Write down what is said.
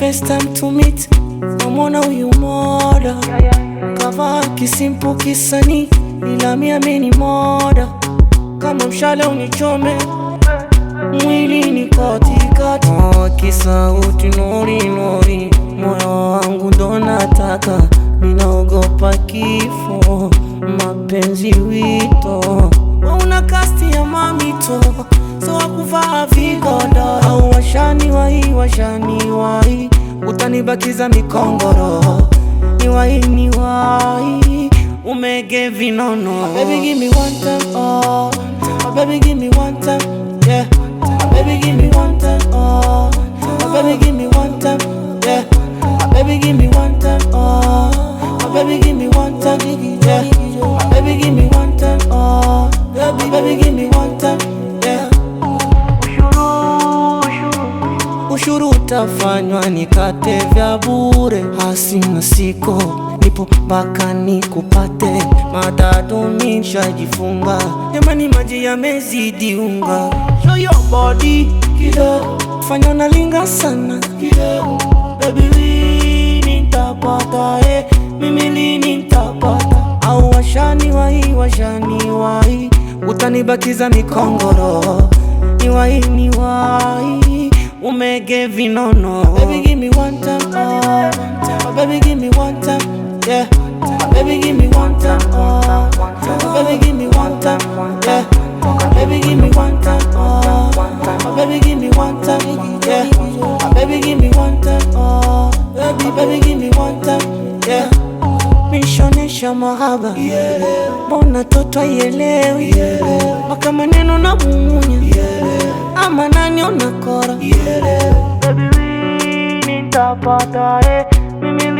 best time to meet. Namona huyu moda kavaa kisimpo kisani, ila mimi ameni moda kama mshale unichome mwili ni katikati. Kisauti nori nori, moyo wangu ndo nataka, ninaogopa kifo, mapenzi wito. Una kasti ya mamito, so wakuvaa vigoda. Au washani wahi, utanibakiza mikongoro. Ni wahi, umege vinono. Baby give me one time, oh. Baby give me one time, yeah. Baby give me one time, oh. Baby give me one time, yeah. Baby give me one time, oh. Baby give me one time, yeah. Baby give me one time, oh. Baby give me one time, yeah. Ushuru utafanywa nikate vya bure, hasina siko, nipo mpaka nikupate. Matatu nishajifunga, jamani maji yamezidi unga. Show your body kidogo, fanya unalinga sana kidogo. Baby lini nitapata, mimi lini nitapata. Au washani wahi, utanibakiza mikongoro. Ni wahi, umege vinono. Baby give me one time, oh. Baby give me one time, yeah. Baby give me one time, oh. Baby give me one time, yeah. Baby give me one time, oh. Baby give me one time, yeah. Baby give me one time, oh. Baby give me one time, yeah. Mishonesha mahaba, mbona toto yelewi, maka maneno na mumunya, ama nani unakora. Baby lini nitapata, mimi